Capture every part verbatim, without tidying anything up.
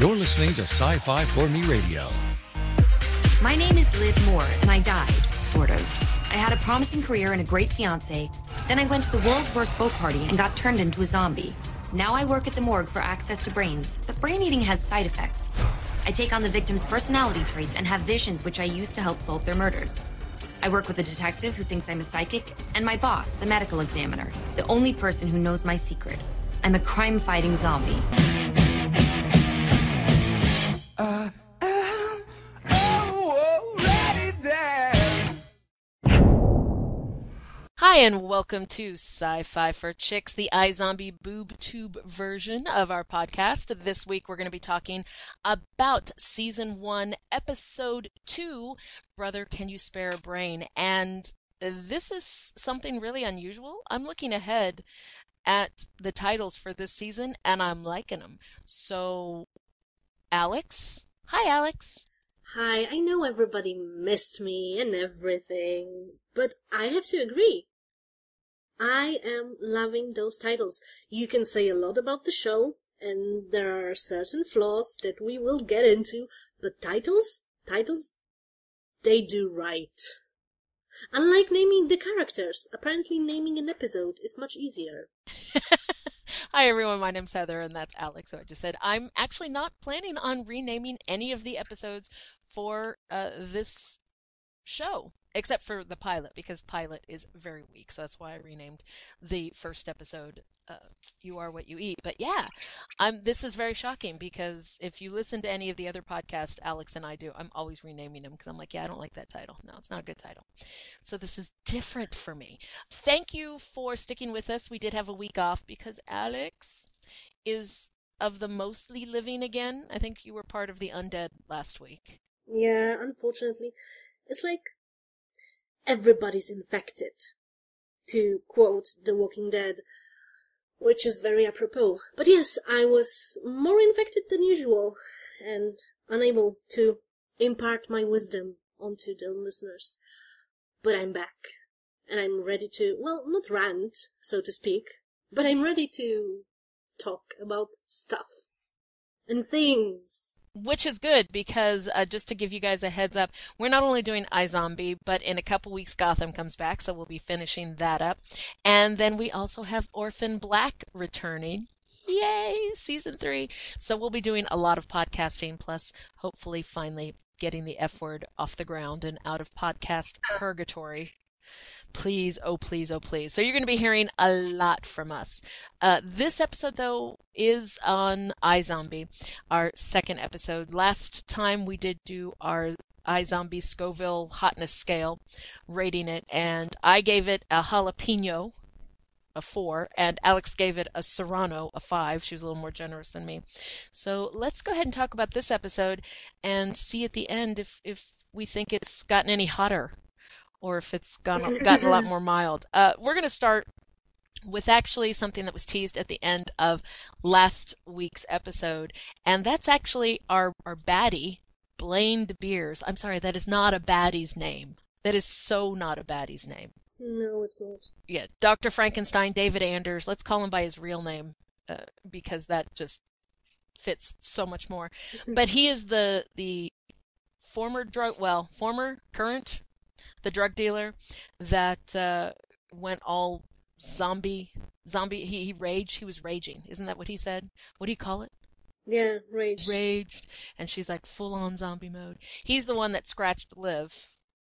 You're listening to Sci-Fi for Me Radio. My name is Liv Moore, and I died, sort of. I had a promising career and a great fiancé. Then I went to the world's worst boat party and got turned into a zombie. Now I work at the morgue for access to brains, but brain eating has side effects. I take on the victim's personality traits and have visions which I use to help solve their murders. I work with a detective who thinks I'm a psychic, and my boss, the medical examiner, the only person who knows my secret. I'm a crime-fighting zombie. Uh, uh, oh, already there. Hi, and welcome to Sci-Fi for Chicks, the iZombie boob tube version of our podcast. This week we're going to be talking about Season one, Episode two, Brother, Can You Spare a Brain? And this is something really unusual. I'm looking ahead at the titles for this season, and I'm liking them. So, Alex? Hi, Alex. Hi, I know everybody missed me and everything, but I have to agree. I am loving those titles. You can say a lot about the show, and there are certain flaws that we will get into, but titles, titles, they do right. Unlike naming the characters, apparently naming an episode is much easier. Hi everyone, my name's Heather, and that's Alex, who I just said. I'm actually not planning on renaming any of the episodes for uh, this show, except for the pilot, because pilot is very weak, so that's why I renamed the first episode uh, You Are What You Eat. But yeah, I'm, this is very shocking, because if you listen to any of the other podcasts Alex and I do, I'm always renaming them, because I'm like, yeah, I don't like that title. No, it's not a good title. So this is different for me. Thank you for sticking with us. We did have a week off, because Alex is of the mostly living again. I think you were part of the undead last week. Yeah, unfortunately. It's like everybody's infected, to quote The Walking Dead, which is very apropos. But yes, I was more infected than usual, and unable to impart my wisdom onto the listeners. But I'm back, and I'm ready to, well, not rant, so to speak, but I'm ready to talk about stuff and things. Which is good, because uh, just to give you guys a heads up, we're not only doing iZombie, but in a couple weeks Gotham comes back, so we'll be finishing that up. And then we also have Orphan Black returning. Yay! Season three. So we'll be doing a lot of podcasting, plus hopefully finally getting the F word off the ground and out of podcast purgatory. Please, oh please, oh please. So you're going to be hearing a lot from us. Uh, this episode, though, is on iZombie, our second episode. Last time we did do our iZombie Scoville hotness scale, rating it, and I gave it a jalapeno, a four, and Alex gave it a serrano, a five. She was a little more generous than me. So let's go ahead and talk about this episode and see at the end if, if we think it's gotten any hotter, or if it's gone, gotten a lot more mild. Uh, we're going to start with actually something that was teased at the end of last week's episode, and that's actually our, our baddie, Blaine Beers. I'm sorry, that is not a baddie's name. That is so not a baddie's name. No, it's not. Yeah, Doctor Frankenstein, David Anders. Let's call him by his real name, uh, because that just fits so much more. But he is the the former drug, well, former, current, the drug dealer that uh, went all zombie, zombie, he, he raged, he was raging. Isn't that what he said? What do you call it? Yeah, raged. Raged. And she's like full-on zombie mode. He's the one that scratched Liv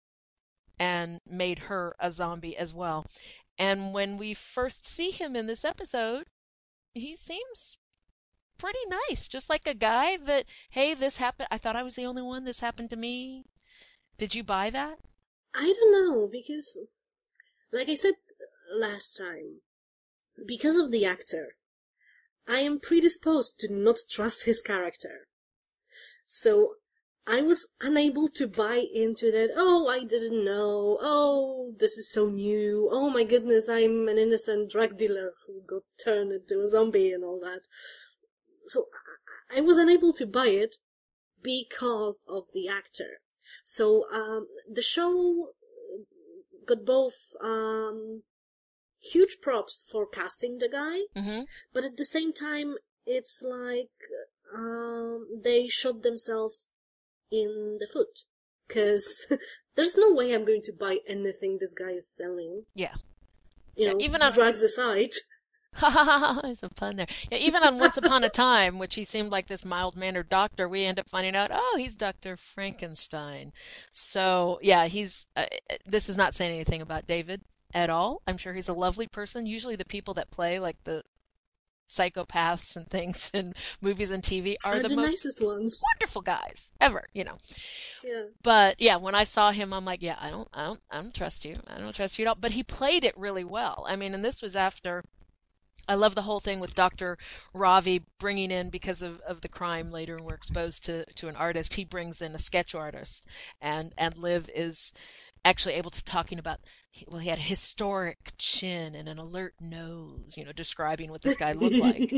and made her a zombie as well. And when we first see him in this episode, he seems pretty nice. Just like a guy that, hey, this happened, I thought I was the only one, this happened to me. Did you buy that? I don't know, because, like I said last time, because of the actor, I am predisposed to not trust his character. So, I was unable to buy into that, oh, I didn't know, oh, this is so new, oh my goodness, I'm an innocent drug dealer who got turned into a zombie and all that. So, I was unable to buy it because of the actor. So, um, the show got both, um, huge props for casting the guy, Mm-hmm. but at the same time, it's like, um, they shot themselves in the foot. Because there's no way I'm going to buy anything this guy is selling. Yeah. You Yeah, know, even on- drugs aside. Ha ha ha! There's a pun there. Yeah, even on Once Upon a Time, which he seemed like this mild-mannered doctor, we end up finding out, oh, he's Doctor Frankenstein. So yeah, he's. Uh, this is not saying anything about David at all. I'm sure he's a lovely person. Usually, the people that play like the psychopaths and things in movies and T V are, Are the, the most nicest ones. wonderful guys ever. You know. Yeah. But yeah, when I saw him, I'm like, yeah, I don't, I don't, I don't trust you. I don't trust you at all. But he played it really well. I mean, and this was after. I love the whole thing with Doctor Ravi bringing in, because of, of the crime later, and we're exposed to, to an artist. He brings in a sketch artist, and, and Liv is actually able to talking about, well, he had a historic chin and an alert nose, you know, describing what this guy looked like.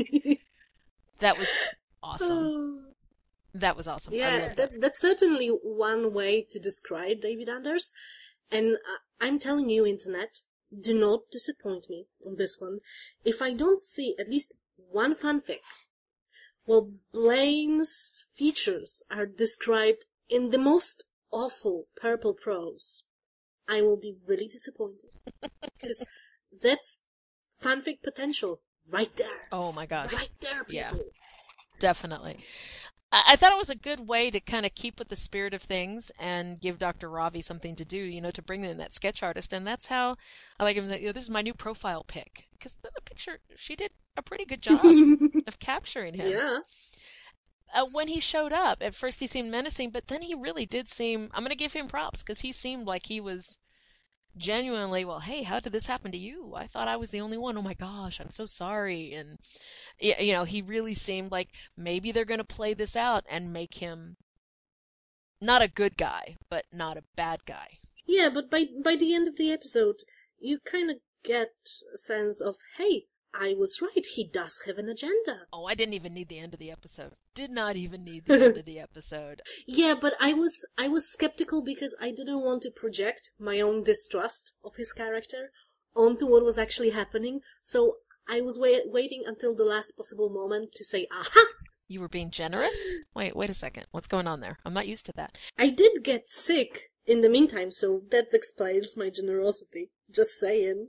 That was awesome. That was awesome. I Yeah, loved that. that, that's certainly one way to describe David Anders. And uh, I'm telling you, Internet, do not disappoint me on this one. If I don't see at least one fanfic, well, Blaine's features are described in the most awful purple prose, I will be really disappointed. Because that's fanfic potential right there. Oh my gosh. Right there, people. Yeah. Definitely. I I thought it was a good way to kind of keep with the spirit of things and give Doctor Ravi something to do, you know, to bring in that sketch artist. And that's how I like him. You know, this is my new profile pic. Because the, the picture, she did a pretty good job of capturing him. Yeah. Uh, when he showed up, at first he seemed menacing, but then he really did seem, I'm going to give him props, because he seemed like he was genuinely, well, hey, how did this happen to you? I thought I was the only one. Oh my gosh, I'm so sorry. And, you know, he really seemed like maybe they're going to play this out and make him not a good guy, but not a bad guy. Yeah, but by by the end of the episode, you kind of get a sense of, hey, I was right, he does have an agenda. Oh, I didn't even need the end of the episode. Did not even need the end of the episode. Yeah, but I was I was skeptical because I didn't want to project my own distrust of his character onto what was actually happening, so I was wait, waiting until the last possible moment to say, aha! You were being generous? Wait, wait a second. What's going on there? I'm not used to that. I did get sick in the meantime, so that explains my generosity. Just saying.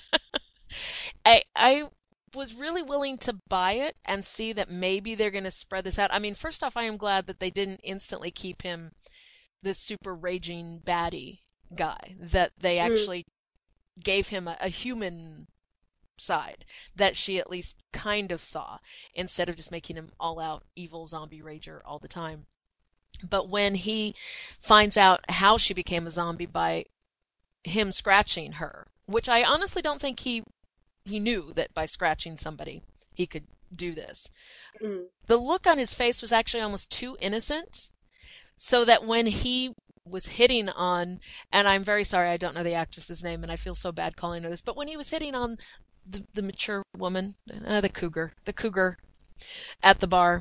I I was really willing to buy it and see that maybe they're going to spread this out. I mean, first off, I am glad that they didn't instantly keep him this super raging baddie guy, that they actually mm. gave him a, a human side that she at least kind of saw, instead of just making him all out evil zombie rager all the time. But when he finds out how she became a zombie by him scratching her, which I honestly don't think he he knew that by scratching somebody he could do this. Mm. The look on his face was actually almost too innocent, so that when he was hitting on, and I'm very sorry I don't know the actress's name and I feel so bad calling her this, but when he was hitting on the, the mature woman, uh, the cougar, the cougar at the bar,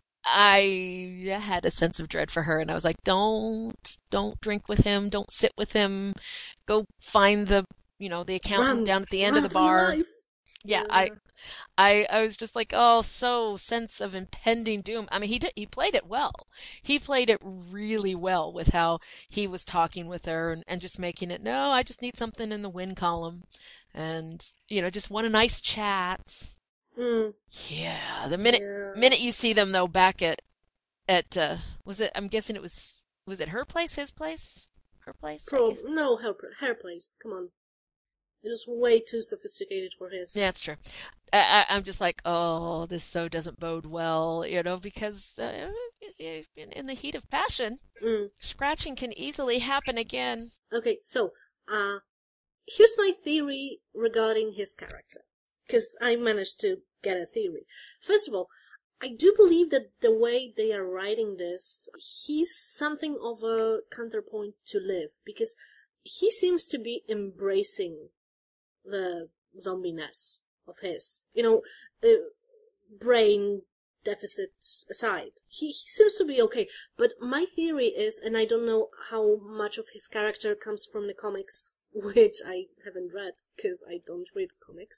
I had a sense of dread for her, and I was like, don't, don't drink with him, don't sit with him, go find the, you know, the accountant run, down at the end run of the bar. Yeah, yeah, I, I, I was just like, oh, so sense of impending doom. I mean, he did, he played it well. He played it really well with how he was talking with her and, and just making it, no, I just need something in the win column, and you know, just want a nice chat. Mm. Yeah, the minute yeah. minute you see them though back at at uh, was it? I'm guessing it was was it her place, his place, her place? Pro- no, her her place. Come on, it was way too sophisticated for his. Yeah, that's true. I, I, I'm just like, oh, this so doesn't bode well, you know, because uh, in, in the heat of passion, mm. scratching can easily happen again. Okay, so uh, here's my theory regarding his character. Because I managed to get a theory. First of all, I do believe that the way they are writing this, he's something of a counterpoint to Liv, because he seems to be embracing the zombiness of his, you know, uh, brain deficit aside. He, he seems to be okay, but my theory is, and I don't know how much of his character comes from the comics, which I haven't read, because I don't read comics,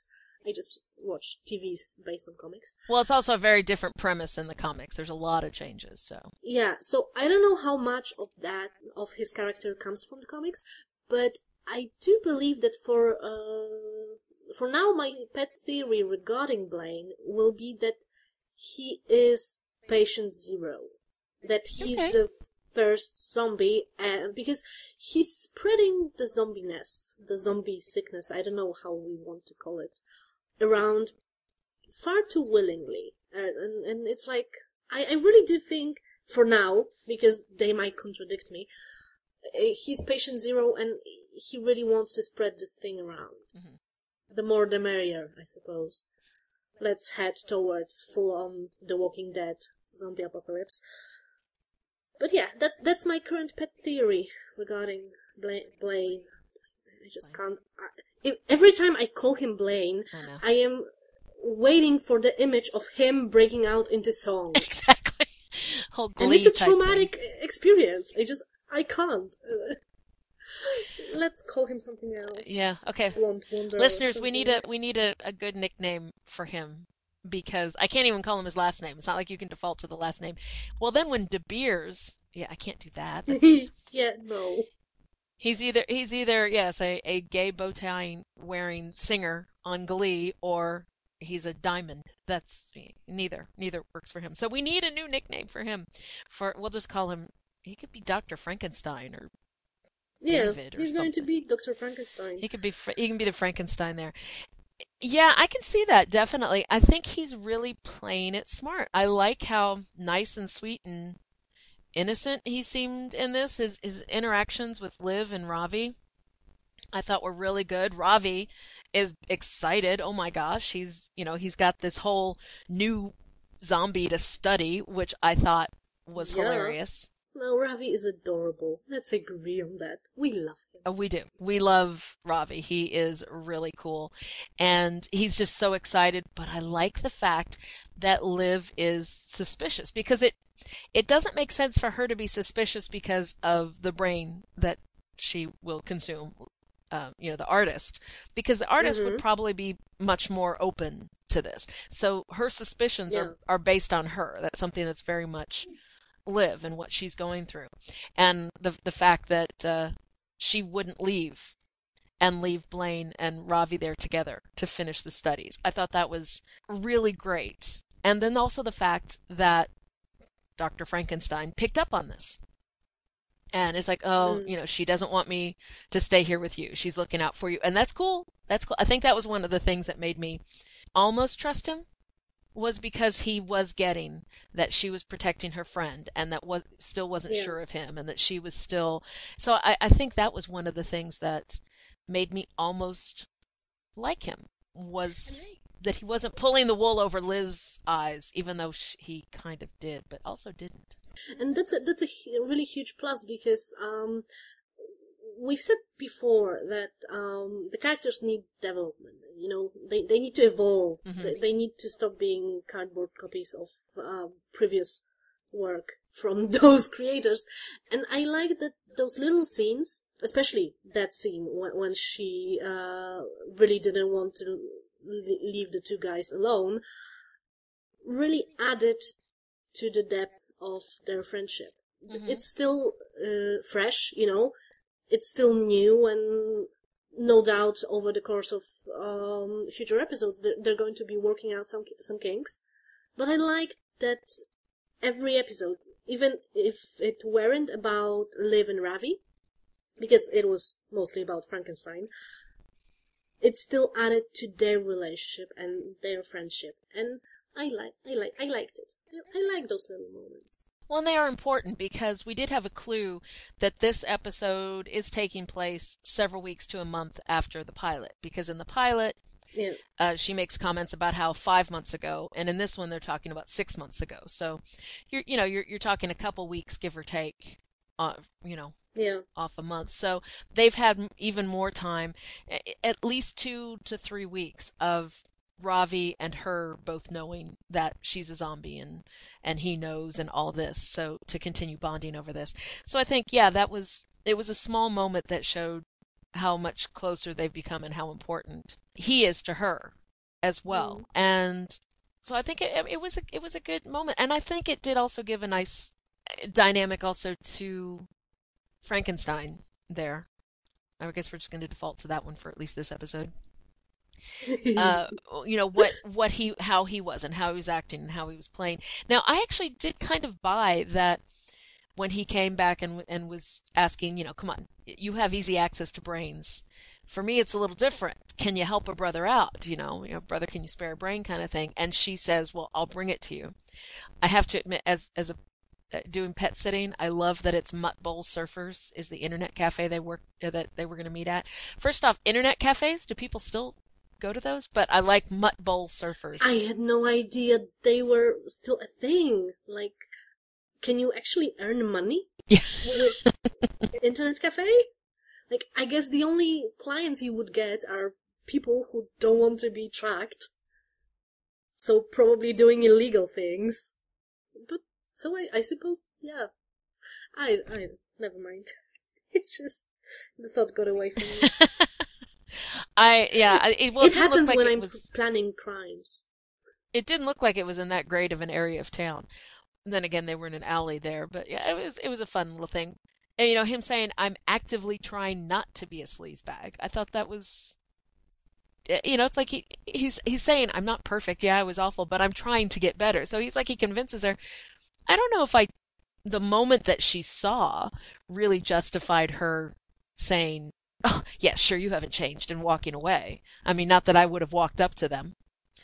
I just watch T Vs based on comics. Well, it's also a very different premise in the comics. There's a lot of changes, so. Yeah, so I don't know how much of that, of his character comes from the comics, but I do believe that for, uh, for now, my pet theory regarding Blaine will be that he is Patient Zero. That he's Okay. the first zombie, uh, because he's spreading the zombiness, the zombie sickness, I don't know how we want to call it, around far too willingly. Uh, and, and it's like, I, I really do think, for now, because they might contradict me, uh, he's Patient Zero and he really wants to spread this thing around. Mm-hmm. The more the merrier, I suppose. Let's head towards full-on The Walking Dead zombie apocalypse. But yeah, that's that's my current pet theory regarding Bla- Blaine. I just can't. I, if, every time I call him Blaine, I know. I am waiting for the image of him breaking out into song, Exactly. Whole Glee and it's a type traumatic thing. experience. I just I can't. Uh, let's call him something else. Yeah. Okay. Blonde Wonder. or Listeners, we need a something. we need a, a good nickname for him because I can't even call him his last name. It's not like you can default to the last name. Well, then when De Beers, yeah, I can't do that. That's, Yeah, no. he's either he's either yes a, a gay bow tie wearing singer on Glee or he's a diamond. That's neither neither works for him. So we need a new nickname for him. For we'll just call him. He could be Doctor Frankenstein or Yeah, David or he's going to something. be Doctor Frankenstein. He could be Fra- he can be the Frankenstein there. Yeah, I can see that definitely. I think he's really playing it smart. I like how nice and sweet and innocent he seemed in this. His his interactions with Liv and Ravi, I thought were really good. Ravi is excited. Oh my gosh, he's you know he's got this whole new zombie to study, which I thought was Yeah. hilarious. No, Ravi is adorable. Let's agree on that. We love him. Oh, we do. We love Ravi. He is really cool. And he's just so excited. But I like the fact that Liv is suspicious because it it doesn't make sense for her to be suspicious because of the brain that she will consume, um, you know, the artist. Because the artist Mhm. would probably be much more open to this. So her suspicions Yeah. are, are based on her. That's something that's very much Liv and what she's going through. And the the fact that uh, she wouldn't leave and leave Blaine and Ravi there together to finish the studies. I thought that was really great. And then also the fact that Doctor Frankenstein picked up on this. And it's like, oh, Mm. you know, she doesn't want me to stay here with you. She's looking out for you. And that's cool. That's cool. I think that was one of the things that made me almost trust him was because he was getting that she was protecting her friend and that was still wasn't Yeah. sure of him and that she was still so I, I think that was one of the things that made me almost like him was that he wasn't pulling the wool over Liv's eyes, even though she, he kind of did, but also didn't. And that's a, that's a hu- really huge plus because um, we've said before that um, the characters need development. You know, they, they need to evolve. Mhm. They, they need to stop being cardboard copies of uh, previous work from those creators. And I like that those little scenes, especially that scene when, when she uh, really didn't want to l- leave the two guys alone, really added to the depth of their friendship. Mhm. It's still uh, fresh, you know, it's still new, and no doubt over the course of um, future episodes they're, they're going to be working out some some kinks. But I like that every episode, even if it weren't about Liv and Ravi, because it was mostly about Frankenstein, it still added to their relationship and their friendship, and I like, I like, I liked it. I, I like those little moments. Well, and they are important because we did have a clue that this episode is taking place several weeks to a month after the pilot. Because in the pilot, Yeah, uh, she makes comments about how five months ago, and in this one they're talking about six months ago. So, you're you know you're you're talking a couple weeks, give or take, uh, you know, yeah, off a month. So they've had m- even more time, a- at least two to three weeks of Ravi and her both knowing that she's a zombie and and he knows and all this. So to continue bonding over this. So I think yeah, that was it was a small moment that showed how much closer they've become and how important he is to her. as well. Mm. And so I think it, it was a, it was a good moment. And I think it did also give a nice dynamic also to Frankenstein there. I guess we're just going to default to that one for at least this episode. Uh, you know, what what he how he was and how he was acting and how he was playing. Now, I actually did kind of buy that when he came back and and was asking, you know, come on, you have easy access to brains. For me, it's a little different. Can you help a brother out? You know, you know, brother, can you spare a brain, kind of thing. And she says, well, I'll bring it to you. I have to admit, as as a uh, doing pet sitting, I love that it's Mutt Bowl Surfers is the internet cafe they work uh, that they were going to meet at. First off, internet cafes, do people still go to those? But I like Mutt Bowl Surfers. I had no idea they were still a thing. Like, can you actually earn money Yeah. with internet cafe? Like, I guess the only clients you would get are people who don't want to be tracked. So probably doing illegal things. But, so I, I suppose, yeah. I, I, never mind. It's just, the thought got away from me. I yeah, I- it, well, it, it didn't happens look like when it I'm was. planning crimes. It didn't look like it was in that great of an area of town. And then again, they were in an alley there, but yeah, it was it was a fun little thing. And you know, him saying, "I'm actively trying not to be a sleazebag." I thought that was, eh, you know, it's like he he's he's saying, "I'm not perfect. Yeah, I was awful, but I'm trying to get better." So he's like he convinces her. I don't know if I the moment that she saw really justified her saying, "Oh, yeah, sure, you haven't changed," and walking away. I mean, not that I would have walked up to them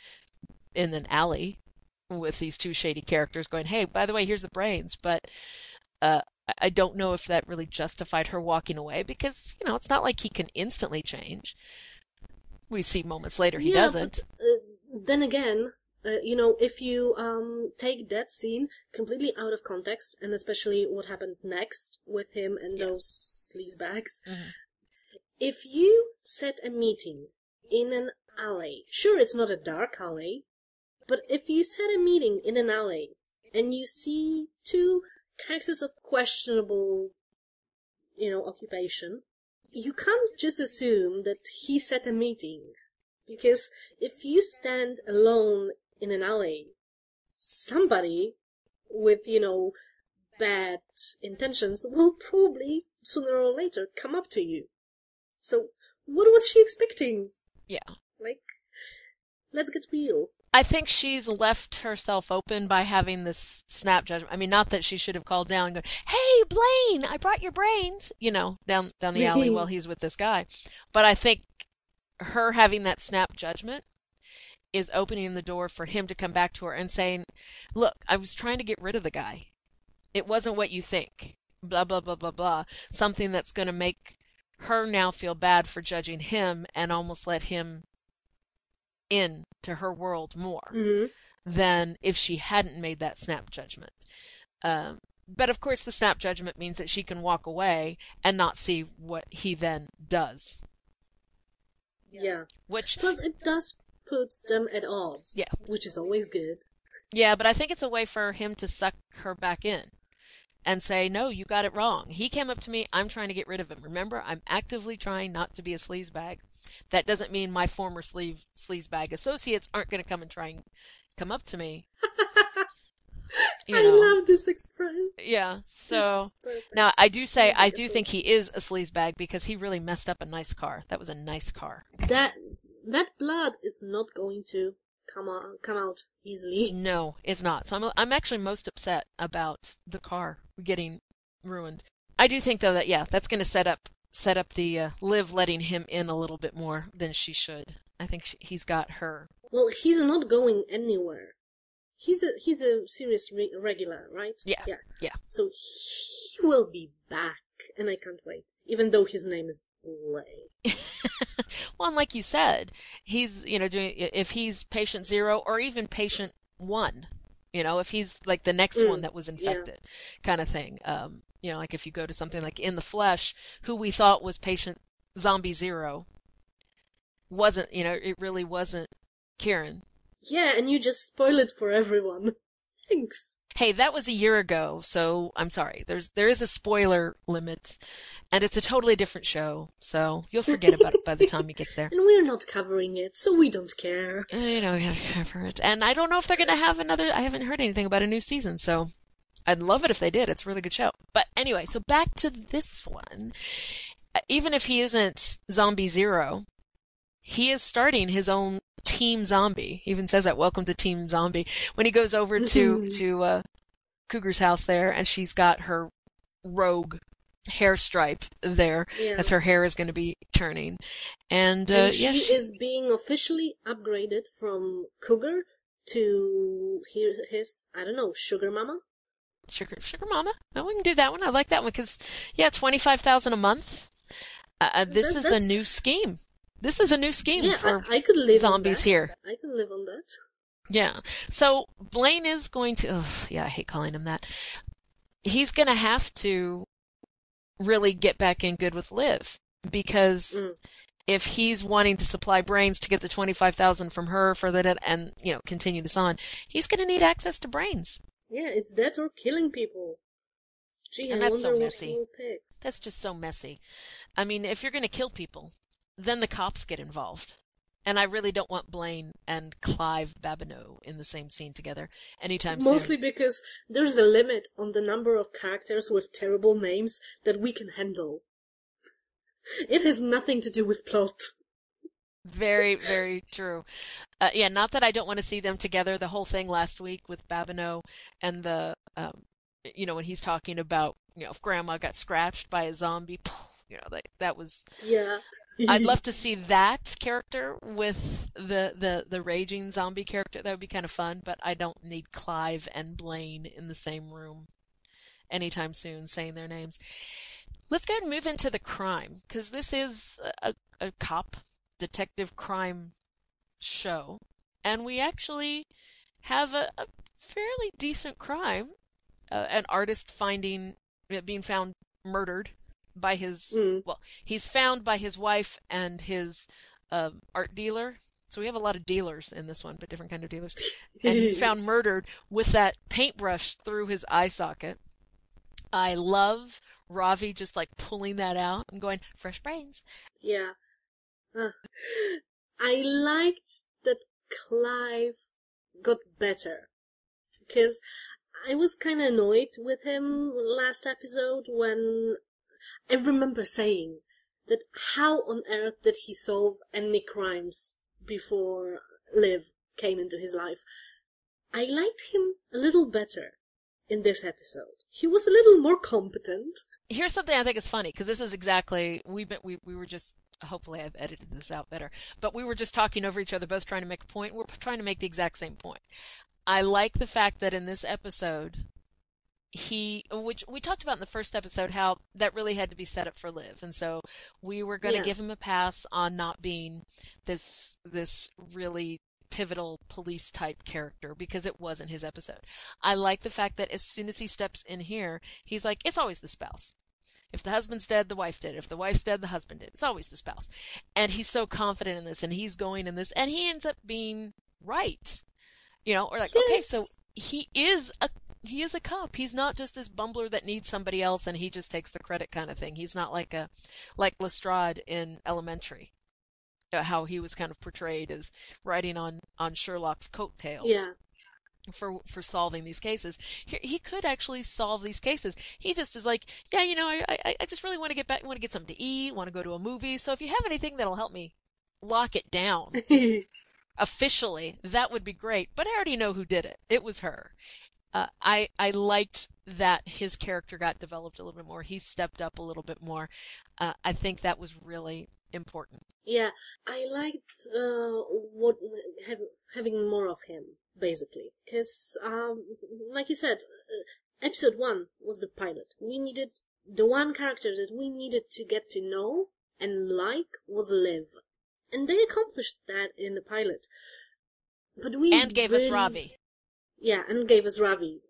in an alley with these two shady characters going, "Hey, by the way, here's the brains," but uh, I I don't know if that really justified her walking away because, you know, it's not like he can instantly change. We see moments later he yeah, doesn't. But, uh, then again, uh, you know, if you um take that scene completely out of context, and especially what happened next with him and Yeah. those sleazebags, Mhm. if you set a meeting in an alley, sure, it's not a dark alley, but if you set a meeting in an alley and you see two characters of questionable, you know, occupation, you can't just assume that he set a meeting. Because if you stand alone in an alley, somebody with, you know, bad intentions will probably sooner or later come up to you. So, what was she expecting? Yeah. Like, let's get real. I think she's left herself open by having this snap judgment. I mean, not that she should have called down and gone, "Hey, Blaine, I brought your brains," you know, down down the alley while he's with this guy. But I think her having that snap judgment is opening the door for him to come back to her and saying, "Look, I was trying to get rid of the guy. It wasn't what you think. Blah, blah, blah, blah, blah." Something that's going to make her now feel bad for judging him and almost let him in to her world more Mm-hmm. than if she hadn't made that snap judgment. Um, but of course, the snap judgment means that she can walk away and not see what he then does. Yeah. Which, Plus, it does put them at odds. Yeah. Which is always good. yeah, but I think it's a way for him to suck her back in and say, "No, you got it wrong. He came up to me. I'm trying to get rid of him. Remember, I'm actively trying not to be a sleazebag. That doesn't mean my former sleeve sleazebag associates aren't going to come and try and come up to me." You I know. love this expression. Yeah. This So is perfect. now I do say I Sleazebag do is think he is a sleazebag because he really messed up a nice car. That was a nice car. that that blood is not going to come on, come out easily. No, it's not. So I'm I'm actually most upset about the car getting ruined. I do think though that yeah, that's going to set up set up the uh, Liv letting him in a little bit more than she should. I think she, he's got her. Well, he's not going anywhere. He's a he's a serious re- regular, right? Yeah, Yeah. yeah. So he will be back, and I can't wait. Even though his name is Blade. Well, and like you said, he's, you know, doing, if he's patient zero or even patient one, you know, if he's like the next Mm, one that was infected, kind of thing. Um, you know, like if you go to something like In the Flesh, who we thought was patient zombie zero, wasn't, you know, it really wasn't Kieran. Yeah, and you just spoil it for everyone. Thanks. Hey, that was a year ago, so I'm sorry. There's there is a spoiler limit, and it's a totally different show, so you'll forget about it by the time he gets there. And we're not covering it, so we don't care. Uh, You know, we have to cover it. And I don't know if they're going to have another, I haven't heard anything about a new season, so I'd love it if they did. It's a really good show. But anyway, so back to this one. Uh, Even if he isn't Zombie Zero, he is starting his own Team Zombie. He even says that, welcome to Team Zombie. When he goes over to, to uh, Cougar's house there, and she's got her rogue hair stripe there, Yeah. as her hair is going to be turning. And, uh, And she yeah, she- is being officially upgraded from Cougar to his, his, I don't know, Sugar Mama? Sugar, Sugar Mama. Oh, we can do that one. I like that one because, yeah, twenty-five thousand a month. Uh, uh, this That- is a that's- new scheme. This is a new scheme Yeah, for I, I could live on zombies that. here. I could live on that. Yeah. So Blaine is going to, ugh, yeah, I hate calling him that. He's going to have to really get back in good with Liv because Mm. if he's wanting to supply brains to get the twenty-five thousand from her for that and, you know, continue this on, he's going to need access to brains. Yeah, it's that or killing people. Gee, And I that's so wonder messy. what he'll pick. That's just so messy. I mean, if you're going to kill people, then the cops get involved. And I really don't want Blaine and Clive Babineau in the same scene together anytime soon. Mostly because there's a limit on the number of characters with terrible names that we can handle. It has nothing to do with plot. Very, very true. Uh, yeah, not that I don't want to see them together. The whole thing last week with Babineau and the, um, you know, when he's talking about, you know, if Grandma got scratched by a zombie, you know, that that was. Yeah. I'd love to see that character with the, the, the raging zombie character. That would be kind of fun, but I don't need Clive and Blaine in the same room anytime soon saying their names. Let's go ahead and move into the crime, because this is a, a cop detective crime show, and we actually have a, a fairly decent crime. Uh, an artist finding, being found murdered by his, Mm. well, he's found by his wife and his uh, art dealer. So we have a lot of dealers in this one, but different kind of dealers. And he's found murdered with that paintbrush through his eye socket. I love Ravi just like pulling that out and going, fresh brains. Yeah. Uh, I liked that Clive got better. Because I was kind of annoyed with him last episode when I remember saying that how on earth did he solve any crimes before Liv came into his life. I liked him a little better in this episode. He was a little more competent. Here's something I think is funny, because this is exactly, we've been, we, we were just, hopefully I've edited this out better, but we were just talking over each other, both trying to make a point. We're trying to make the exact same point. I like the fact that in this episode, he, which we talked about in the first episode, how that really had to be set up for Liv. And so we were going to Yeah. give him a pass on not being this, this really pivotal police type character because it wasn't his episode. I like the fact that as soon as he steps in here, he's like, it's always the spouse. If the husband's dead, the wife did. If the wife's dead, the husband did. It's always the spouse. And he's so confident in this, and he's going in this, and he ends up being right. You know, or like, Yes. okay, so he is a he is a cop. He's not just this bumbler that needs somebody else and he just takes the credit kind of thing. He's not like a like Lestrade in Elementary, uh, how he was kind of portrayed as riding on on Sherlock's coattails. Yeah. For for solving these cases, he, he could actually solve these cases. He just is like, yeah, you know, I I, I just really want to get back, want to get something to eat, want to go to a movie. So if you have anything that'll help me lock it down officially, that would be great. But I already know who did it. It was her. Uh, I I liked that his character got developed a little bit more. He stepped up a little bit more. Uh, I think that was really important. Yeah, I liked uh, what have, having more of him, basically. Because, um, like you said, uh, episode one was the pilot. We needed, the one character that we needed to get to know and like was Liv. And they accomplished that in the pilot. But we And gave really, us Ravi. Yeah, and gave us Ravi.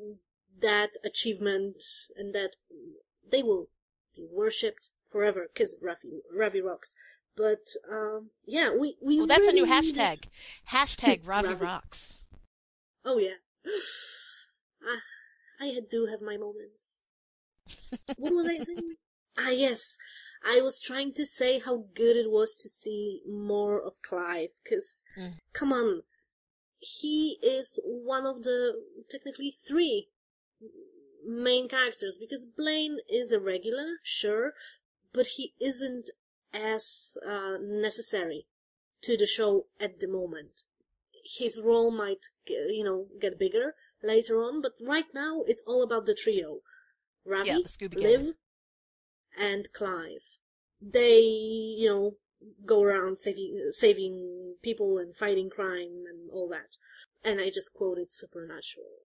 That achievement, and that they will be worshipped forever, because Ravi, Ravi rocks. But, um, yeah, we, we Well, that's really a new needed- hashtag. Hashtag Ravi Ravi. rocks. Oh, yeah. I, I do have my moments. What was I saying? Ah, yes. I was trying to say how good it was to see more of Clive, because, mm. come on, he is one of the, technically, three main characters, because Blaine is a regular, sure, but he isn't as uh, necessary to the show at the moment. His role might, you know, get bigger later on, but right now it's all about the trio. Ravi, yeah, the Scooby Gang. Liv, and Clive. They, you know, go around saving saving people and fighting crime and all that. And I just quoted Supernatural.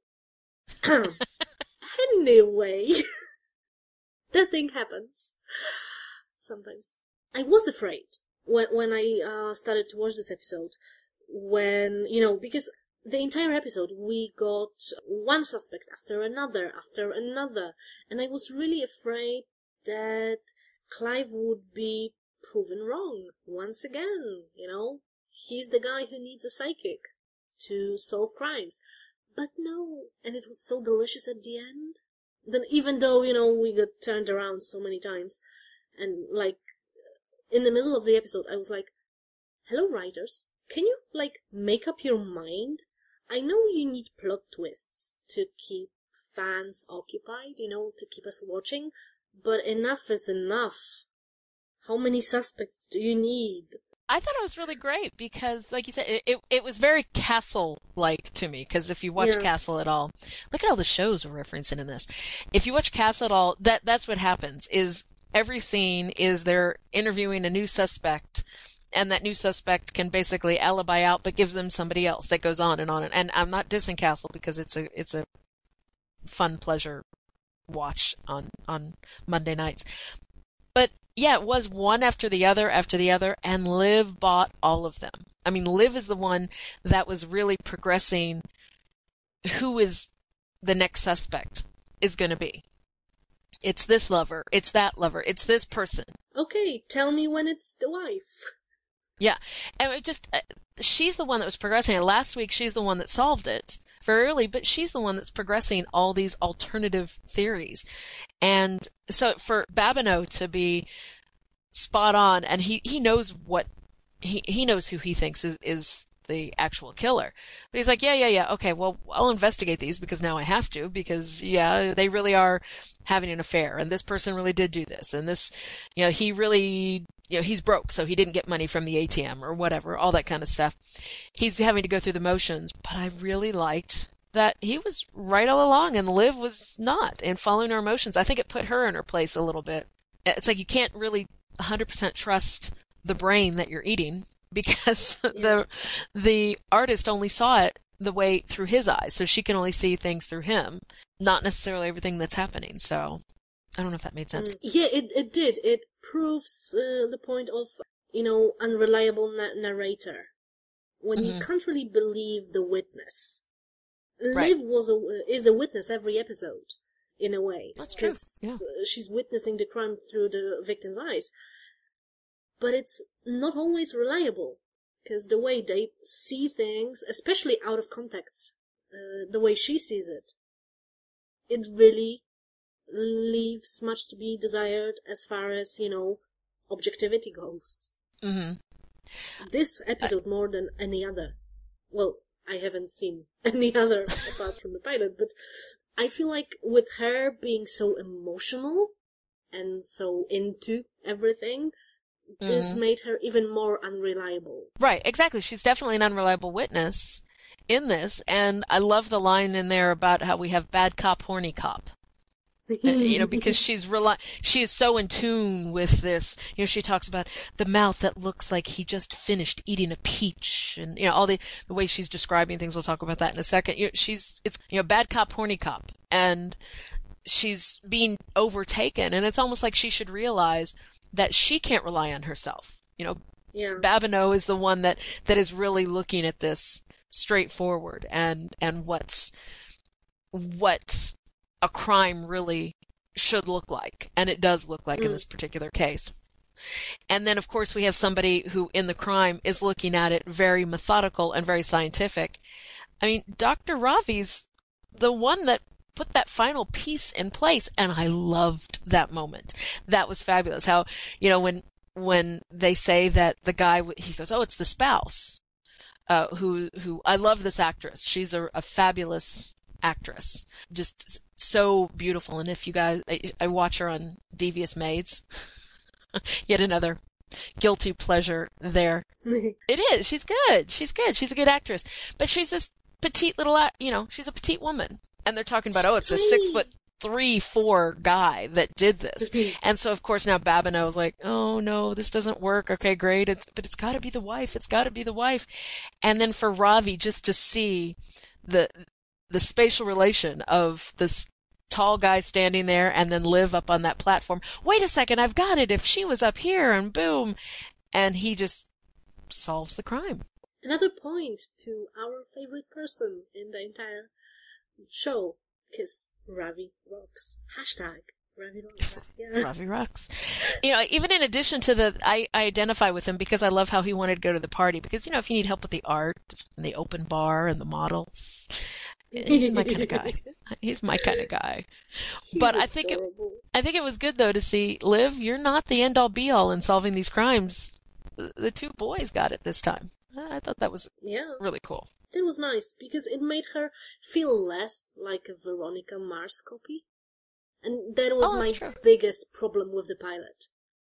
Anyway, that thing happens sometimes. I was afraid when when I uh, started to watch this episode, when, you know, because the entire episode we got one suspect after another after another, and I was really afraid that Clive would be proven wrong once again. You know, he's the guy who needs a psychic to solve crimes. But no, and it was so delicious at the end. Then even though, you know, we got turned around so many times, and like, in the middle of the episode, I was like, hello writers, can you, like, make up your mind? I know you need plot twists to keep fans occupied, you know, to keep us watching, but enough is enough. How many suspects do you need? I thought it was really great because, like you said, it it, it was very Castle-like to me. Because if you watch yeah. Castle at all, look at all the shows we're referencing in this. If you watch Castle at all, that that's what happens. Is every scene is they're interviewing a new suspect, and that new suspect can basically alibi out, but gives them somebody else that goes on and on. And I'm not dissing Castle because it's a it's a fun pleasure watch on on Monday nights. But yeah, it was one after the other after the other, and Liv bought all of them. I mean, Liv is the one that was really progressing who is the next suspect is going to be. It's this lover, it's that lover, it's this person. Okay, tell me when it's the wife. Yeah, and it just, uh, she's the one that was progressing it. Last week, she's the one that solved it very early, but she's the one that's progressing all these alternative theories. And so for Babineau to be spot on, and he, he knows what, he, he knows who he thinks is, is the actual killer. But he's like, yeah, yeah, yeah, okay, well, I'll investigate these because now I have to, because, yeah, they really are having an affair, and this person really did do this, and this, you know, he really, you know, he's broke, so he didn't get money from the A T M or whatever, all that kind of stuff. He's having to go through the motions, but I really liked that he was right all along and Liv was not, and following her emotions. I think it put her in her place a little bit. It's like you can't really one hundred percent trust the brain that you're eating because yeah. the the artist only saw it the way through his eyes, so she can only see things through him, not necessarily everything that's happening. So I don't know if that made sense. Yeah, it it did. It proves uh, the point of, you know, unreliable na- narrator. When mm-hmm. you can't really believe the witness. Right. Liv was a, is a witness every episode, in a way. That's true. Yeah. She's witnessing the crime through the victim's eyes. But it's not always reliable, because the way they see things, especially out of context, uh, the way she sees it, it really leaves much to be desired as far as, you know, objectivity goes. Mm-hmm. This episode I... more than any other. Well, I haven't seen any other apart from the pilot, but I feel like with her being so emotional and so into everything, mm-hmm. this made her even more unreliable. Right, exactly. She's definitely an unreliable witness in this, and I love the line in there about how we have bad cop, horny cop. You know, because she's reli- she is so in tune with this. You know, she talks about the mouth that looks like he just finished eating a peach, and you know all the the way she's describing things. We'll talk about that in a second. You know, she's it's you know bad cop, horny cop, and she's being overtaken, and it's almost like she should realize that she can't rely on herself. You know, yeah. Babineau is the one that that is really looking at this straightforward, and and what's what. a crime really should look like, and it does look like mm. in this particular case. And then, of course, we have somebody who, in the crime, is looking at it very methodical and very scientific. I mean, Doctor Ravi's the one that put that final piece in place. And I loved that moment. That was fabulous. How, you know, when, when they say that the guy, he goes, oh, it's the spouse, uh, who, who, I love this actress. She's a, a fabulous actress. Just so beautiful. And if you guys, I, I watch her on Devious Maids, yet another guilty pleasure there. It is. She's good. She's good. She's a good actress. But she's this petite little, you know, she's a petite woman. And they're talking about, oh, it's a six foot three, four guy that did this. And so, of course, now Babineau was like, oh, no, this doesn't work. Okay, great. It's, but it's got to be the wife. It's got to be the wife. And then for Ravi, just to see the the spatial relation of this tall guy standing there and then Liv up on that platform. Wait a second, I've got it. If she was up here, and boom. And he just solves the crime. Another point to our favorite person in the entire show, because Ravi rocks. Hashtag Ravi rocks. Yeah. Ravi rocks. You know, even in addition to the, I, I identify with him because I love how he wanted to go to the party. Because, you know, if you need help with the art and the open bar and the models, he's my kind of guy. He's my kind of guy. He's but I think it, I think it was good though to see, Liv, you're not the end all be all in solving these crimes. The two boys got it this time. I thought that was yeah. really cool. It was nice because it made her feel less like a Veronica Mars copy. And that was oh, my true. biggest problem with the pilot.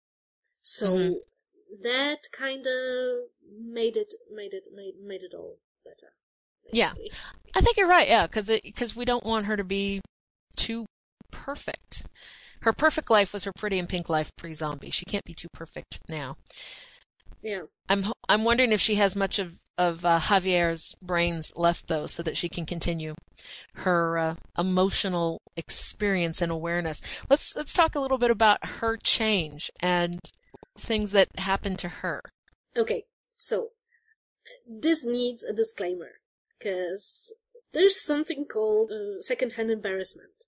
So mm-hmm. that kind of made it, made it, made, made it all better. Yeah, I think you're right. Yeah, because because we don't want her to be too perfect. Her perfect life was her Pretty in Pink life pre-zombie. She can't be too perfect now. Yeah, I'm I'm wondering if she has much of of uh, Javier's brains left though, so that she can continue her uh, emotional experience and awareness. Let's let's talk a little bit about her change and things that happened to her. Okay, so this needs a disclaimer. Because there's something called uh, second-hand embarrassment.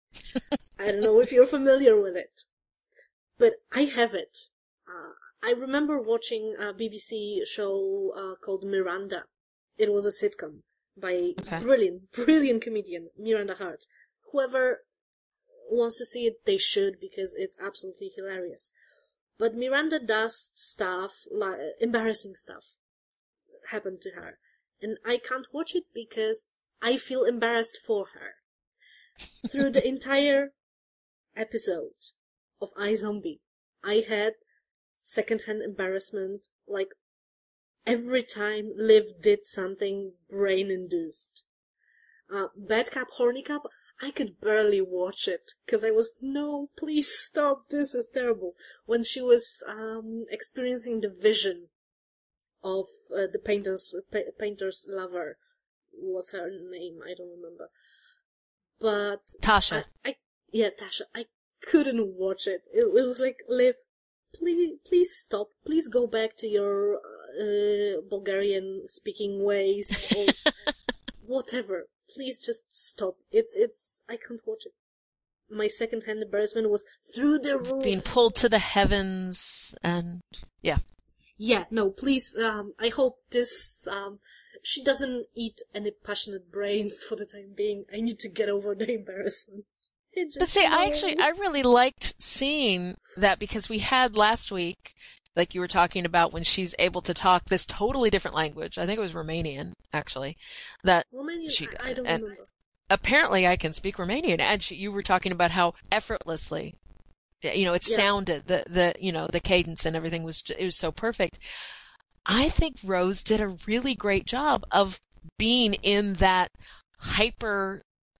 I don't know if you're familiar with it, but I have it. Uh, I remember watching a B B C show uh, called Miranda. It was a sitcom by okay. brilliant, brilliant comedian Miranda Hart. Whoever wants to see it, they should, because it's absolutely hilarious. But Miranda does stuff, like embarrassing stuff, happen to her. And I can't watch it because I feel embarrassed for her. Through the entire episode of iZombie, I had secondhand embarrassment, like every time Liv did something brain-induced. Uh, Bad Cop, Horny Cop, I could barely watch it, because I was, no, please stop, this is terrible. When she was um experiencing the vision of uh, the painter's pa- painter's lover. What's her name? I don't remember. But Tasha. I, I yeah, Tasha. I couldn't watch it. It, it was like, Liv, please, please stop. Please go back to your uh, Bulgarian speaking ways or whatever. Please just stop. It's it's. I can't watch it. My second-hand embarrassment was through the roof. Being pulled to the heavens and yeah. Yeah, no, please, um, I hope this, um, she doesn't eat any passionate brains for the time being. I need to get over the embarrassment. But see, I actually, I really liked seeing that because we had last week, like you were talking about, when she's able to talk this totally different language. I think it was Romanian, actually. That Romanian, she, I, I don't and remember. Apparently I can speak Romanian. And she, you were talking about how effortlessly, you know, it Yeah. sounded, the, the, you know, the cadence and everything was, it was so perfect. I think Rose did a really great job of being in that hyper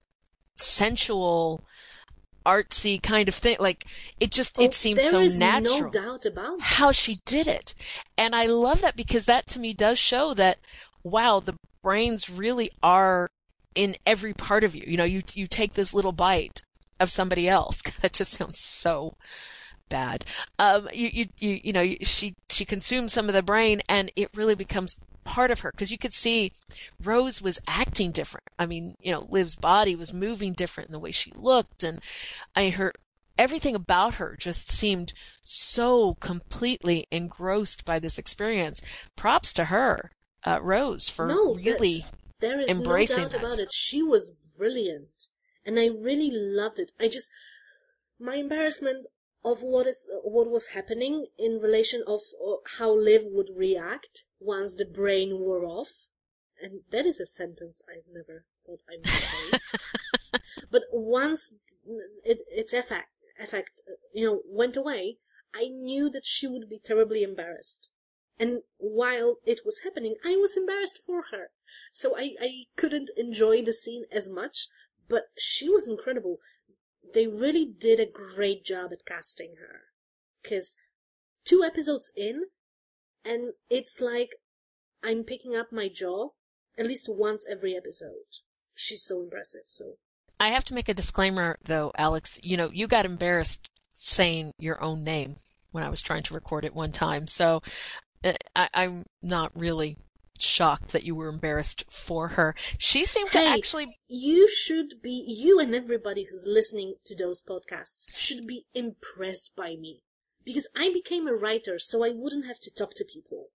sensual, artsy kind of thing. Like, it just, Oh, it seems there so is natural. no doubt about that. How she did it. And I love that because that to me does show that, wow, the brains really are in every part of you. You know, you, you take this little bite of somebody else. That just sounds so bad. Um, you, you, you, you know, she, she consumes some of the brain and it really becomes part of her. Cause you could see Rose was acting different. I mean, you know, Liv's body was moving different in the way she looked, and I her, everything about her just seemed so completely engrossed by this experience. Props to her, uh, Rose, for No, really there is embracing no doubt that. about it. She was brilliant. And I really loved it. I just, my embarrassment of what is, what was happening in relation of uh, how Liv would react once the brain wore off. And that is a sentence I've never thought I would say. But once it, its effect, effect, you know, went away, I knew that she would be terribly embarrassed. And while it was happening, I was embarrassed for her. So I, I couldn't enjoy the scene as much, but she was incredible. They really did a great job at casting her. 'Cause two episodes in, and it's like I'm picking up my jaw at least once every episode. She's so impressive, so. I have to make a disclaimer, though, Alex. You know, you got embarrassed saying your own name when I was trying to record it one time, so I, I'm not really shocked that you were embarrassed for her. She seemed hey, to actually... You should be, you and everybody who's listening to those podcasts should be impressed by me. Because I became a writer, so I wouldn't have to talk to people.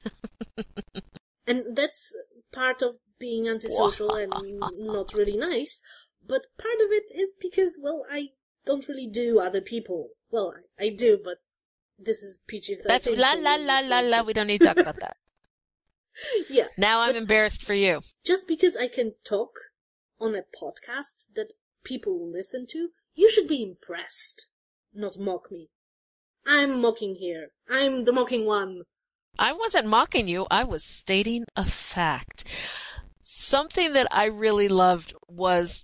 And that's part of being antisocial and not really nice. But part of it is because, well, I don't really do other people. Well, I, I do, but this is P G thirteen. That's la la la la la. We don't need to talk about that. Yeah. Now I'm embarrassed for you. Just because I can talk on a podcast that people listen to, you should be impressed, not mock me. I'm mocking here. I'm the mocking one. I wasn't mocking you. I was stating a fact. Something that I really loved was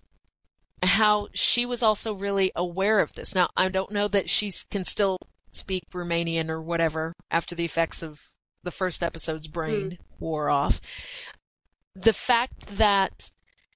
how she was also really aware of this. Now, I don't know that she can still speak Romanian or whatever after the effects of the first episode's brain mm. wore off. The fact that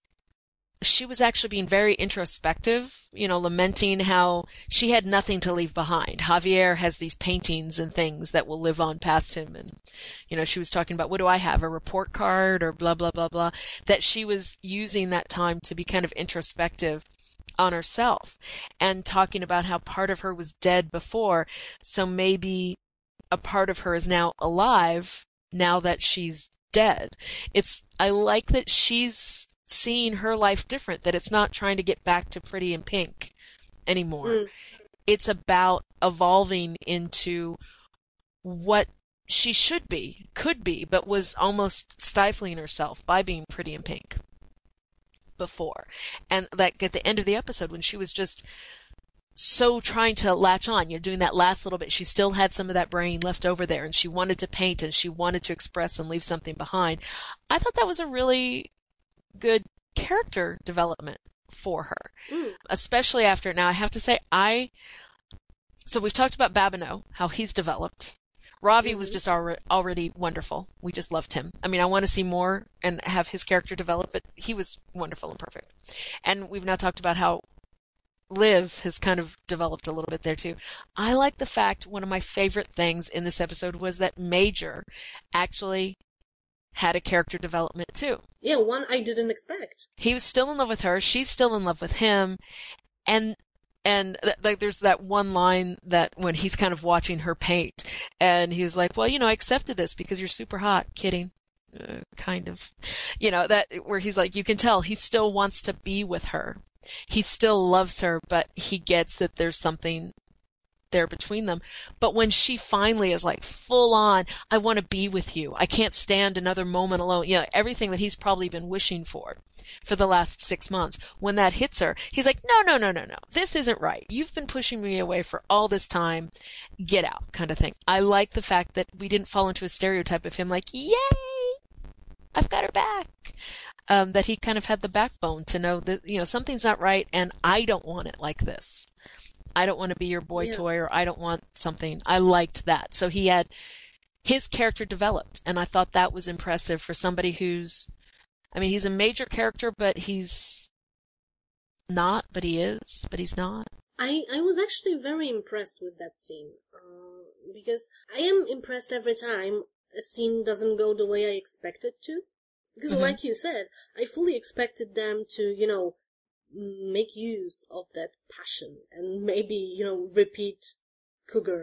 she was actually being very introspective, you know, lamenting how she had nothing to leave behind. Javier has these paintings and things that will live on past him. And, you know, she was talking about, what do I have, a report card or blah, blah, blah, blah, that she was using that time to be kind of introspective on herself and talking about how part of her was dead before. So maybe a part of her is now alive now that she's dead. It's, I like that she's seeing her life different, that it's not trying to get back to Pretty in Pink anymore. Mm. It's about evolving into what she should be, could be, but was almost stifling herself by being Pretty in Pink before. And like at the end of the episode when she was just so trying to latch on, you know, doing that last little bit, she still had some of that brain left over there and she wanted to paint and she wanted to express and leave something behind. I thought that was a really good character development for her, mm. especially after, now I have to say, I, so we've talked about Babineau, how he's developed. Ravi mm-hmm. was just already, already wonderful. We just loved him. I mean, I want to see more and have his character develop, but he was wonderful and perfect. And we've now talked about how Liv has kind of developed a little bit there too. I like the fact, one of my favorite things in this episode was that Major actually had a character development too. Yeah, one I didn't expect. He was still in love with her. She's still in love with him. And, and th- like there's that one line that when he's kind of watching her paint and he was like, well, you know, I accepted this because you're super hot. Kidding. Uh, kind of, you know, that where he's like, you can tell he still wants to be with her. He still loves her, but he gets that there's something there between them. But when she finally is like full on, I want to be with you. I can't stand another moment alone. You know, everything that he's probably been wishing for for the last six months. When that hits her, he's like, no, no, no, no, no. This isn't right. You've been pushing me away for all this time. Get out, kind of thing. I like the fact that we didn't fall into a stereotype of him like, yay, I've got her back. Um, that he kind of had the backbone to know that, you know, something's not right and I don't want it like this. I don't want to be your boy yeah. toy, or I don't want something. I liked that. So he had his character developed, and I thought that was impressive for somebody who's, I mean, he's a major character, but he's not, but he is, but he's not. I, I was actually very impressed with that scene, uh, because I am impressed every time a scene doesn't go the way I expect it to. Because mm-hmm. like you said, I fully expected them to, you know, make use of that passion and maybe, you know, repeat Cougar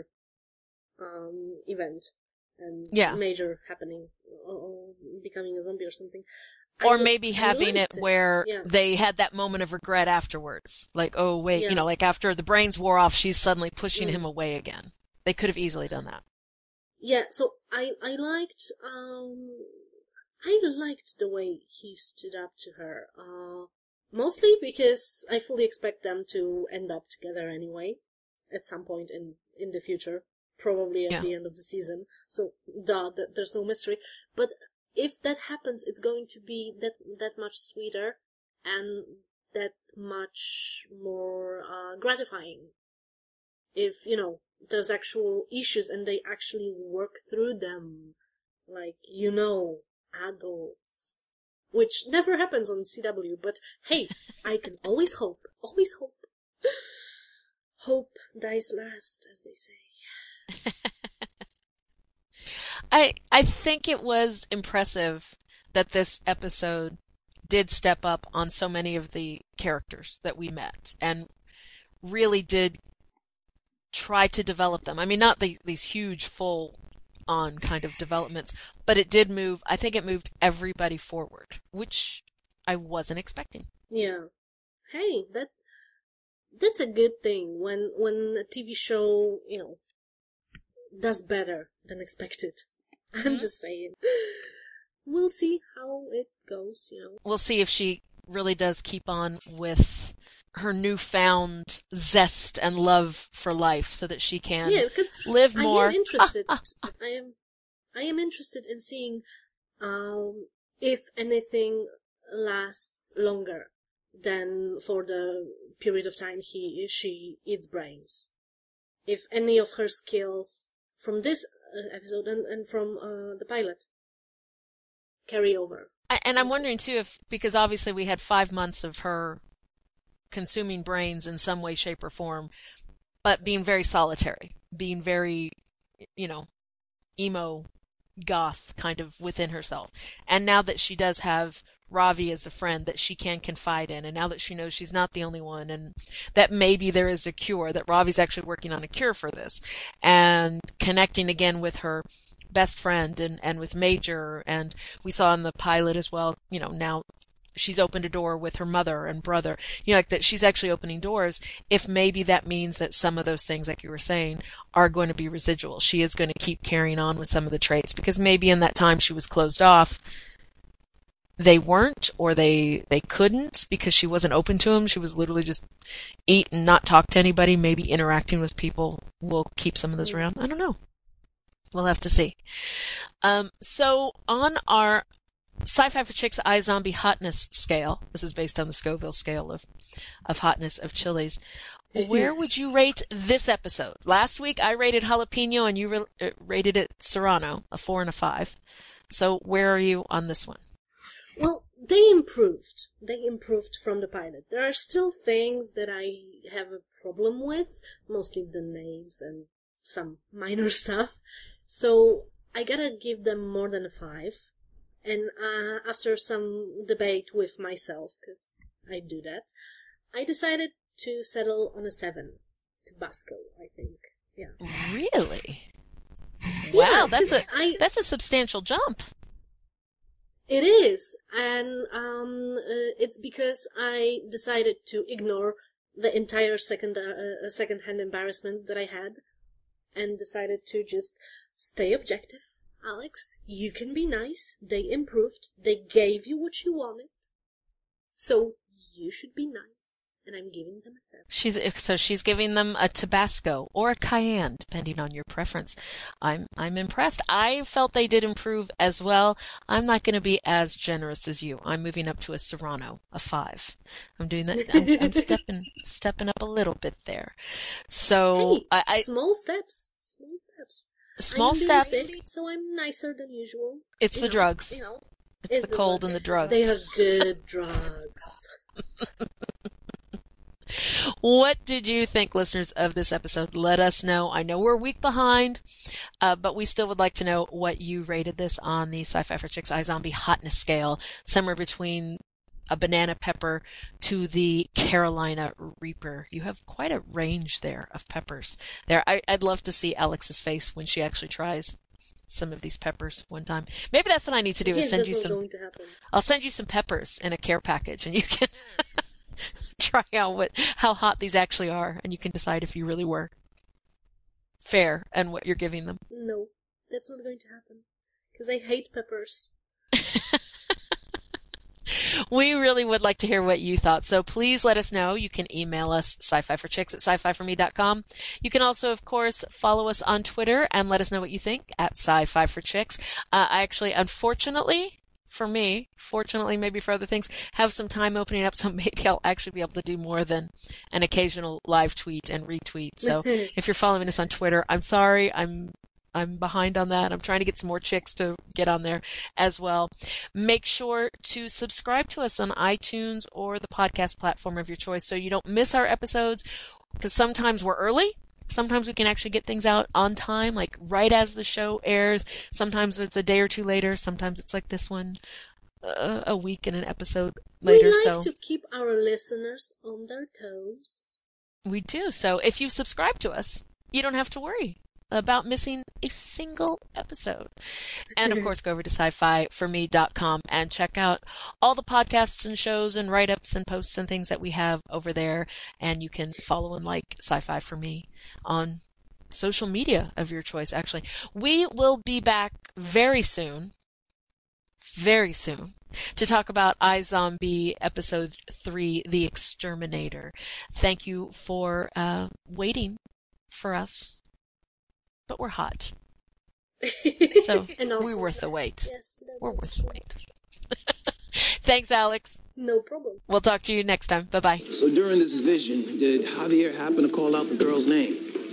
um, event and yeah. Major happening or, or becoming a zombie or something. Or I- maybe I having it liked it. where Yeah. they had that moment of regret afterwards. Like, oh, wait, Yeah. you know, like after the brains wore off, she's suddenly pushing Mm. him away again. They could have easily done that. Yeah, so I I liked um I liked the way he stood up to her. Uh mostly because I fully expect them to end up together anyway at some point in in the future, probably at Yeah. the end of the season. So duh, th- there's no mystery. But if that happens, it's going to be that that much sweeter and that much more uh, gratifying. If, you know, there's actual issues and they actually work through them, like, you know, adults, which never happens on C W, but hey, I can always hope, always hope. Hope dies last, as they say. I I think it was impressive that this episode did step up on so many of the characters that we met and really did try to develop them. I mean, not the, these huge full on kind of developments, but it did move, I think it moved everybody forward, which I wasn't expecting. Yeah. Hey, that that's a good thing when when a T V show, you know, does better than expected. Mm-hmm. I'm just saying. We'll see how it goes, you know. We'll see if she really does keep on with her newfound zest and love for life so that she can Yeah, because live I more. am interested. I am, I am interested in seeing, um, if anything lasts longer than for the period of time he she eats brains. If any of her skills from this uh, episode and and from uh, the pilot carry over. I, and I'm wondering too if, because obviously we had five months of her consuming brains in some way, shape, or form, but being very solitary, being very, you know, emo, goth kind of within herself. And now that she does have Ravi as a friend that she can confide in, and now that she knows she's not the only one, and that maybe there is a cure, that Ravi's actually working on a cure for this, and connecting again with her best friend and, and with Major, and we saw in the pilot as well, you know, now she's opened a door with her mother and brother, you know, like that she's actually opening doors. If maybe that means that some of those things, like you were saying, are going to be residual. She is going to keep carrying on with some of the traits because maybe in that time she was closed off, they weren't, or they they couldn't because she wasn't open to them. She was literally just eat and not talk to anybody. Maybe interacting with people will keep some of those around. I don't know. We'll have to see. Um, so on our Sci-Fi for Chicks iZombie hotness scale, this is based on the Scoville scale of, of hotness of chilies, where would you rate this episode? Last week I rated jalapeno and you re- uh, rated it serrano, a four and a five. So where are you on this one? Well, they improved. They improved from the pilot. There are still things that I have a problem with, mostly the names and some minor stuff. So I gotta give them more than a five. And uh, after some debate with myself, because I do that, I decided to settle on a seven. Tabasco, I think. Yeah. Really? Yeah, Wow, that's 'cause a I- that's a substantial jump. It is, and um, uh, it's because I decided to ignore the entire second uh, second-hand embarrassment that I had, and decided to just stay objective. Alex, you can be nice. They improved. They gave you what you wanted, so you should be nice. And I'm giving them a seven. She's so she's giving them a Tabasco or a Cayenne, depending on your preference. I'm I'm impressed. I felt they did improve as well. I'm not going to be as generous as you. I'm moving up to a Serrano, a five. I'm doing that. I'm, I'm stepping stepping up a little bit there. So Hey, I, I small steps. Small steps. small I'm steps. Sick, so I'm nicer than usual. It's You the know, drugs. You know, It's the cold and the drugs. They are good drugs. What did you think, listeners, of this episode? Let us know. I know we're a week behind, uh, but we still would like to know what you rated this on the Sci-Fi for Chicks iZombie hotness scale, somewhere between a banana pepper to the Carolina Reaper. You have quite a range there of peppers. There, I, I'd love to see Alex's face when she actually tries some of these peppers one time. Maybe that's what I need to do Yes, is send that's you what's some. going to happen. I'll send you some peppers in a care package, and you can try out what how hot these actually are, and you can decide if you really were fair and what you're giving them. No, that's not going to happen. Because I hate peppers. We really would like to hear what you thought, so please let us know. You can email us sci-fi for chicks at sci fi for me dot com. You can also, of course, follow us on Twitter and let us know what you think at sci-fi for chicks. Uh, I actually, unfortunately, for me, fortunately maybe for other things, have some time opening up, so maybe I'll actually be able to do more than an occasional live tweet and retweet. So if you're following us on Twitter, I'm sorry, I'm I'm behind on that. I'm trying to get some more chicks to get on there as well. Make sure to subscribe to us on iTunes or the podcast platform of your choice so you don't miss our episodes, because sometimes we're early. Sometimes we can actually get things out on time, like right as the show airs. Sometimes it's a day or two later. Sometimes it's like this one, uh, a week and an episode later. We like so to keep our listeners on their toes. We do. So if you subscribe to us, you don't have to worry about missing a single episode. And of course, go over to sci fi for me dot com and check out all the podcasts and shows and write-ups and posts and things that we have over there. And you can follow and like Sci-Fi for Me on social media of your choice, actually. We will be back very soon, very soon, to talk about iZombie Episode three, The Exterminator. Thank you for uh, waiting for us. But we're hot. So we're worth the wait. Yes, we're worth the wait. Thanks, Alex. No problem. We'll talk to you next time. Bye-bye. So during this vision, did Javier happen to call out the girl's name?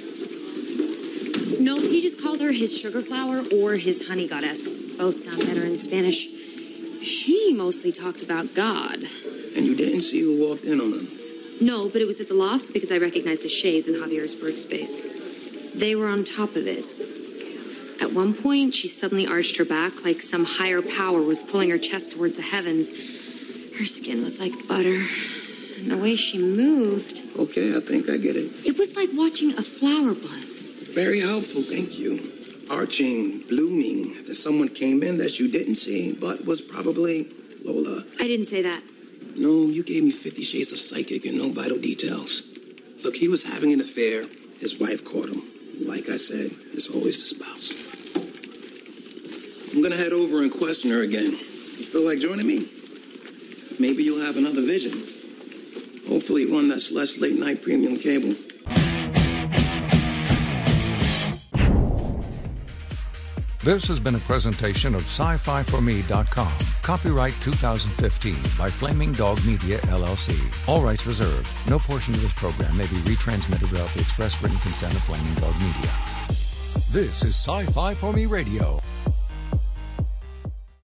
No, he just called her his sugar flower or his honey goddess. Both sound better in Spanish. She mostly talked about God. And you didn't see who walked in on them? No, but it was at the loft because I recognized the chaise in Javier's workspace. They were on top of it. At one point, she suddenly arched her back like some higher power was pulling her chest towards the heavens. Her skin was like butter, and the way she moved... Okay, I think I get it. It was like watching a flower bloom. Very helpful, thank you. Arching, blooming, that someone came in that you didn't see, but was probably Lola. I didn't say that. No, you gave me Fifty Shades of Psychic and no vital details. Look, he was having an affair. His wife caught him. Like I said, it's always the spouse. I'm gonna head over and question her again. You feel like joining me? Maybe you'll have another vision. Hopefully one that's less late night premium cable. This has been a presentation of sci fi for me dot com. Copyright two thousand fifteen by Flaming Dog Media, L L C. All rights reserved. No portion of this program may be retransmitted without the express written consent of Flaming Dog Media. This is Sci-Fi for Me Radio.